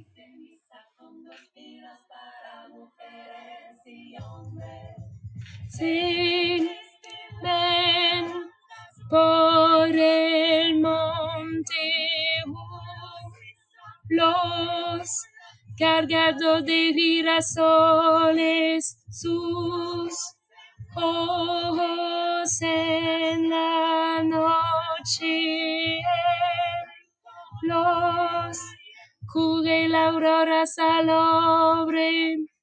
Sí, ven por el monte, los cargados de girasoles, sus ojos en la noche, los cubre la aurora salobre,